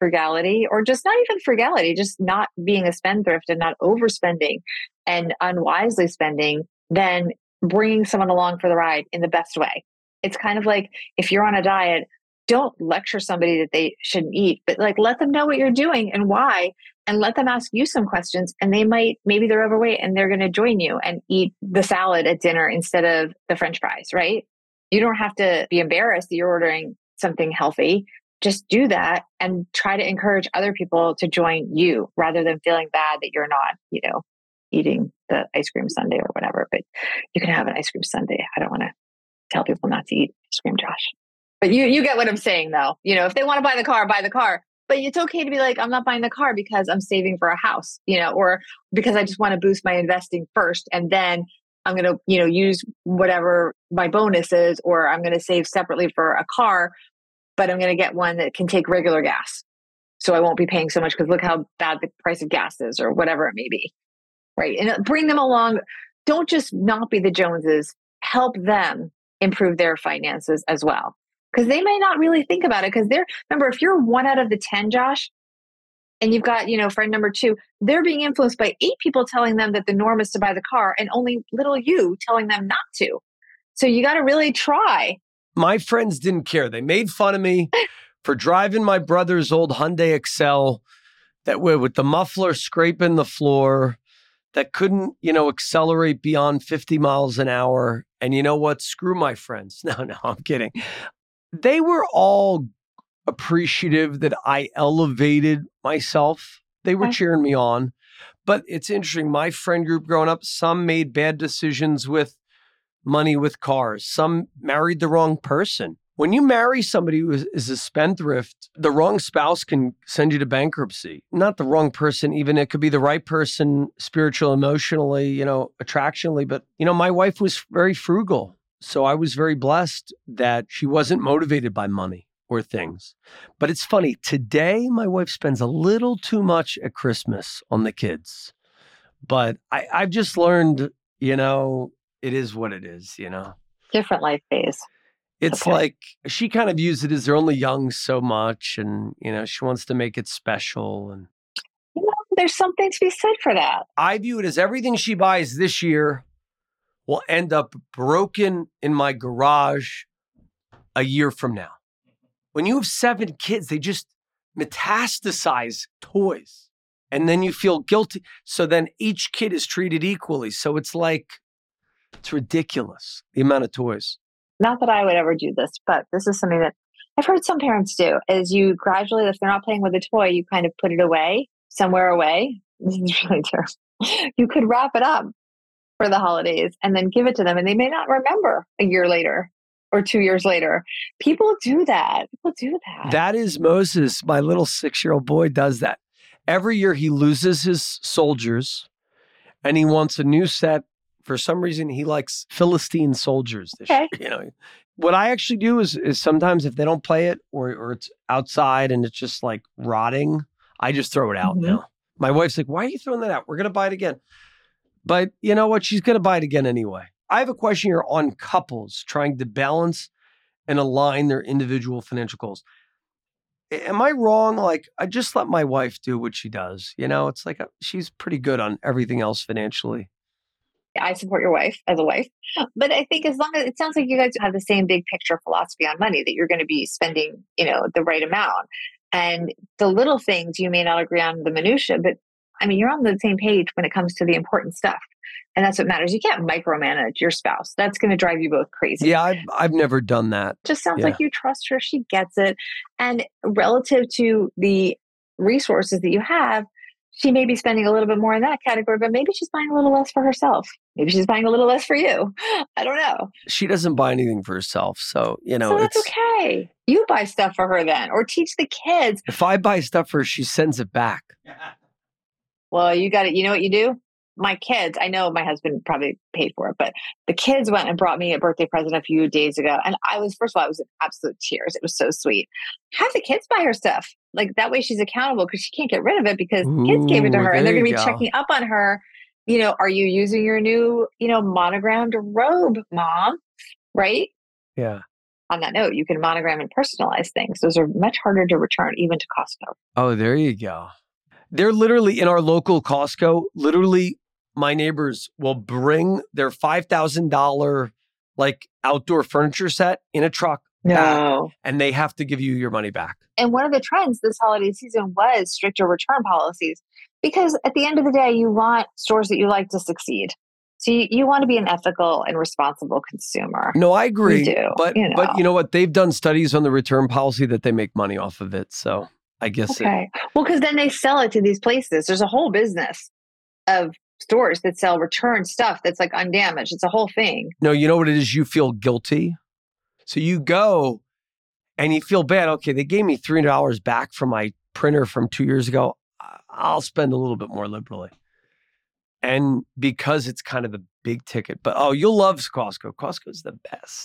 frugality, or just not even frugality, just not being a spendthrift and not overspending and unwisely spending, than bringing someone along for the ride in the best way. It's kind of like if you're on a diet, don't lecture somebody that they shouldn't eat, but like let them know what you're doing and why, and let them ask you some questions. And they might, maybe they're overweight and they're going to join you and eat the salad at dinner instead of the French fries, right? You don't have to be embarrassed that you're ordering something healthy. Just do that and try to encourage other people to join you rather than feeling bad that you're not, you know, eating the ice cream sundae or whatever. But you can have an ice cream sundae. I don't want to tell people not to eat ice cream, Josh. But you you get what I'm saying, though. You know, if they want to buy the car, buy the car. But it's okay to be like, I'm not buying the car because I'm saving for a house, you know, or because I just want to boost my investing first. And then I'm going to, you know, use whatever my bonus is, or I'm going to save separately for a car, but I'm going to get one that can take regular gas. So I won't be paying so much because look how bad the price of gas is, or whatever it may be. Right. And bring them along. Don't just not be the Joneses. Help them improve their finances as well. Because they may not really think about it. Because they're, remember, if you're one out of the ten, Josh, and you've got, you know, friend number two, they're being influenced by eight people telling them that the norm is to buy the car and only little you telling them not to. So you got to really try. My friends didn't care. They made fun of me for driving my brother's old Hyundai Excel that with, with the muffler scraping the floor, that couldn't, you know, accelerate beyond fifty miles an hour. And you know what? Screw my friends. No, no, I'm kidding. They were all appreciative that I elevated myself. They were cheering me on. But it's interesting. My friend group growing up, some made bad decisions with money, with cars. Some married the wrong person. When you marry somebody who is, is a spendthrift, the wrong spouse can send you to bankruptcy. Not the wrong person, even it could be the right person, spiritual, emotionally, you know, attractionally. But, you know, my wife was very frugal. So I was very blessed that she wasn't motivated by money or things. But it's funny, today my wife spends a little too much at Christmas on the kids. But I, I've just learned, you know, it is what it is, you know. Different life phase. It's okay. Like she kind of views it as they're only young so much, and, you know, she wants to make it special. And you know, there's something to be said for that. I view it as everything she buys this year will end up broken in my garage a year from now. When you have seven kids, they just metastasize toys, and then you feel guilty. So then each kid is treated equally. So it's like, it's ridiculous, the amount of toys. Not that I would ever do this, but this is something that I've heard some parents do, is you gradually, if they're not playing with a toy, you kind of put it away, somewhere away. This is really terrible. You could wrap it up for the holidays and then give it to them, and they may not remember a year later or two years later. People do that. People do that. That is Moses. My little six-year-old boy does that. Every year he loses his soldiers and he wants a new set. For some reason, he likes Philistine soldiers this okay. year. You know, what I actually do is, is sometimes if they don't play it, or or it's outside and it's just like rotting, I just throw it out mm-hmm. now. My wife's like, "Why are you throwing that out? We're going to buy it again." But you know what? She's going to buy it again anyway. I have a question here on couples trying to balance and align their individual financial goals. Am I wrong? Like, I just let my wife do what she does. You know, it's like a, she's pretty good on everything else financially. I support your wife as a wife, but I think as long as it sounds like you guys have the same big picture philosophy on money, that you're going to be spending, you know, the right amount, and the little things you may not agree on the minutia, but I mean, you're on the same page when it comes to the important stuff, and that's what matters. You can't micromanage your spouse. That's going to drive you both crazy. Yeah, I've I've never done that. It just sounds yeah. like you trust her. She gets it, and relative to the resources that you have, she may be spending a little bit more in that category, but maybe she's buying a little less for herself. Maybe she's buying a little less for you. I don't know. She doesn't buy anything for herself. So, you know, so that's it's okay. You buy stuff for her then, or teach the kids. If I buy stuff for her, she sends it back. Well, you got it. You know what you do? My kids, I know my husband probably paid for it, but the kids went and brought me a birthday present a few days ago. And I was, first of all, I was in absolute tears. It was so sweet. Have the kids buy her stuff. Like that way she's accountable, because she can't get rid of it because Ooh, kids gave it to her, and they're going to be go. checking up on her. You know, are you using your new, you know, monogrammed robe, Mom? Right? Yeah. on that note, you can monogram and personalize things. Those are much harder to return, even to Costco. Oh, there you go. They're literally in our local Costco. Literally, my neighbors will bring their five thousand dollars like outdoor furniture set in a truck. No. Back, and they have to give you your money back. And one of the trends this holiday season was stricter return policies, because at the end of the day, you want stores that you like to succeed. So you, you want to be an ethical and responsible consumer. No, I agree. You do, but you know. but you know what? They've done studies on the return policy that they make money off of it. So I guess okay. It, well, because then they sell it to these places. There's a whole business of stores that sell return stuff that's like undamaged. It's a whole thing. No, you know what it is? You feel guilty. So you go and you feel bad. Okay, they gave me three hundred dollars back from my printer from two years ago. I'll spend a little bit more liberally. And because it's kind of a big ticket. But oh, you'll love Costco. Costco's the best.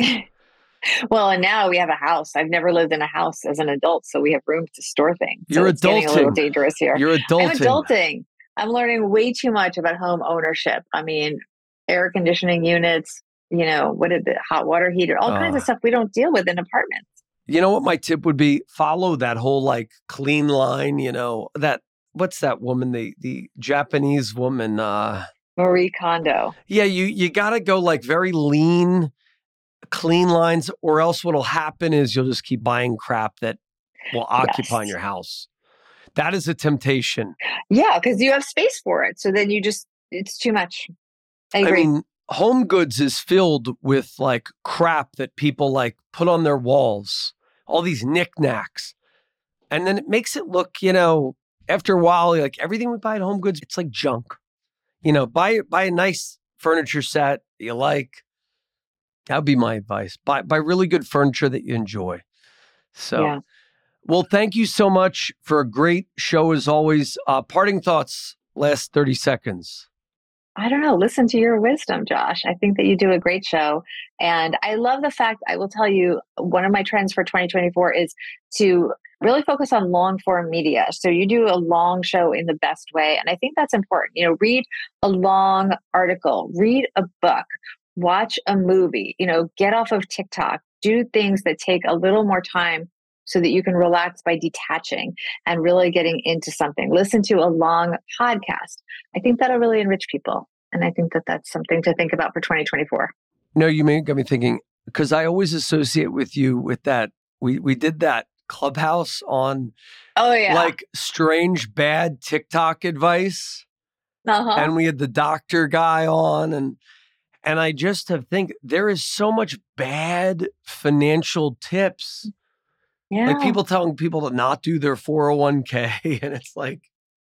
Well, and now we have a house. I've never lived in a house as an adult, so we have room to store things. You're so it's adulting. Getting a little dangerous here. You're adulting. I'm adulting. I'm learning way too much about home ownership. I mean, air conditioning units, you know, what is it, hot water heater, all uh, kinds of stuff we don't deal with in apartments. You know what my tip would be? Follow that whole like clean line, you know, that, what's that woman, the the Japanese woman? Uh, Marie Kondo. Yeah, you you got to go like very lean, clean lines, or else what'll happen is you'll just keep buying crap that will occupy yes. your house. That is a temptation. Yeah, because you have space for it. So then you just, it's too much. I agree. I mean, Home Goods is filled with like crap that people like put on their walls, all these knickknacks. And then it makes it look, you know, after a while, like everything we buy at Home Goods, it's like junk. You know, buy buy a nice furniture set that you like. That would be my advice. Buy buy really good furniture that you enjoy. So, yeah. Well, thank you so much for a great show as always. Uh, parting thoughts, last thirty seconds. I don't know. Listen to your wisdom, Josh. I think that you do a great show. And I love the fact, I will tell you, one of my trends for twenty twenty-four is to really focus on long form media. So you do a long show in the best way. And I think that's important. You know, read a long article, read a book, watch a movie, you know, get off of TikTok, do things that take a little more time so that you can relax by detaching and really getting into something. Listen to a long podcast. I think that'll really enrich people. And I think that that's something to think about for twenty twenty-four. No, you may got me thinking, because I always associate with you with that. We we did that Clubhouse on oh yeah, like strange, bad TikTok advice. Uh-huh. And we had the doctor guy on. And and I just have think there is so much bad financial tips. Yeah. Like people telling people to not do their four oh one k. And it's like,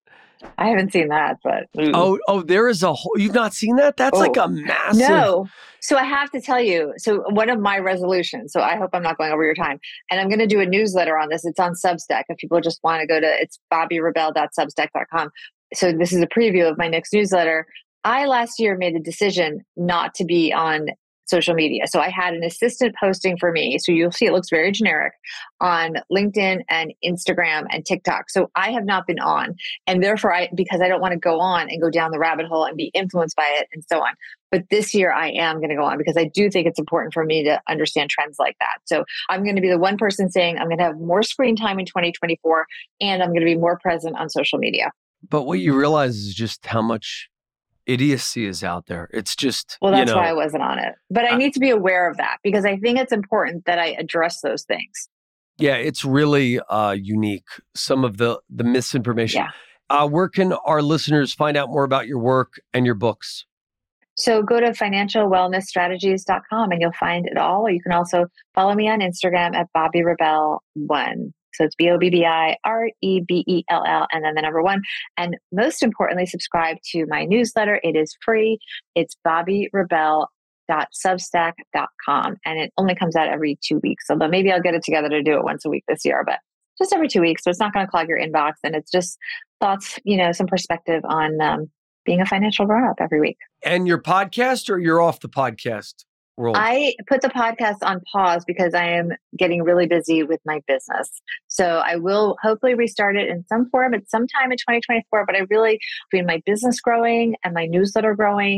I haven't seen that, but ooh. oh, oh, there is a whole. You've not seen that? That's oh. like a massive. No. So I have to tell you. So one of my resolutions. So I hope I'm not going over your time. And I'm going to do a newsletter on this. It's on Substack. If people just want to go to, it's bobby rebell dot substack dot com. So this is a preview of my next newsletter. I last year made a decision not to be on social media. So I had an assistant posting for me. So you'll see it looks very generic on LinkedIn and Instagram and TikTok. So I have not been on. And therefore, I because I don't want to go on and go down the rabbit hole and be influenced by it and so on. But this year I am going to go on because I do think it's important for me to understand trends like that. So I'm going to be the one person saying I'm going to have more screen time in twenty twenty-four and I'm going to be more present on social media. But what you realize is just how much idiocy is out there. It's just, well, that's you know, why I wasn't on it. But I need to be aware of that because I think it's important that I address those things. Yeah, it's really uh, unique. Some of the the misinformation. Yeah. Uh, where can our listeners find out more about your work and your books? So go to financial wellness strategies dot com and you'll find it all. You can also follow me on Instagram at Bobby Rebell one. So it's B O B B I R E B E L L and then the number one. And most importantly, subscribe to my newsletter. It is free. It's bobby rebell dot substack dot com. And it only comes out every two weeks. Although maybe I'll get it together to do it once a week this year, but just every two weeks. So it's not going to clog your inbox. And it's just thoughts, you know, some perspective on um, being a financial grown-up every week. And your podcast, or you're off the podcast world? I put the podcast on pause because I am getting really busy with my business. So I will hopefully restart it in some form at some time in twenty twenty-four. But I really, between my business growing and my newsletter growing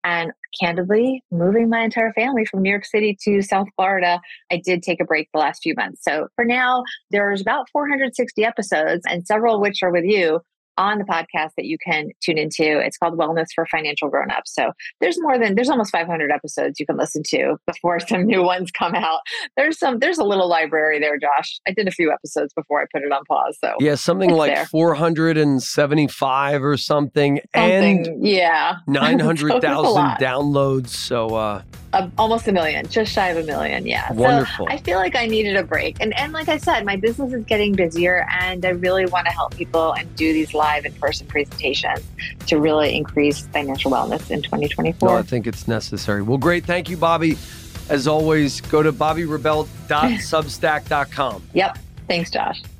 And candidly, moving my entire family from New York City to South Florida, I did take a break the last few months. So for now, there's about four hundred sixty episodes, and several of which are with you on the podcast that you can tune into. It's called Wellness for Financial Grownups. So there's more than, there's almost five hundred episodes you can listen to before some new ones come out. There's some, there's a little library there, Josh. I did a few episodes before I put it on pause. So yeah, something like there. four hundred seventy-five or something, something and yeah, nine hundred thousand so downloads. So, uh, Uh, almost a million, just shy of a million. Yeah. Wonderful. So I feel like I needed a break. And, and like I said, my business is getting busier, and I really want to help people and do these live in-person presentations to really increase financial wellness in twenty twenty-four. No, I think it's necessary. Well, great. Thank you, Bobbi. As always, go to bobbi rebell dot substack dot com. Yep. Thanks, Josh.